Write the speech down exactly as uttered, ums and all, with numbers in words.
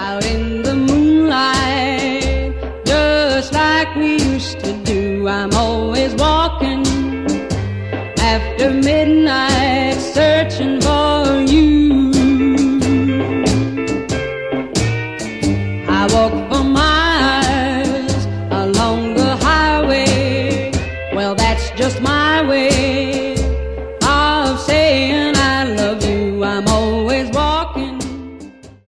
out in the moonlight, just like we used to do. I'm always walking after midnight, searching for you. I walk for miles along the highway, well, that's just my way.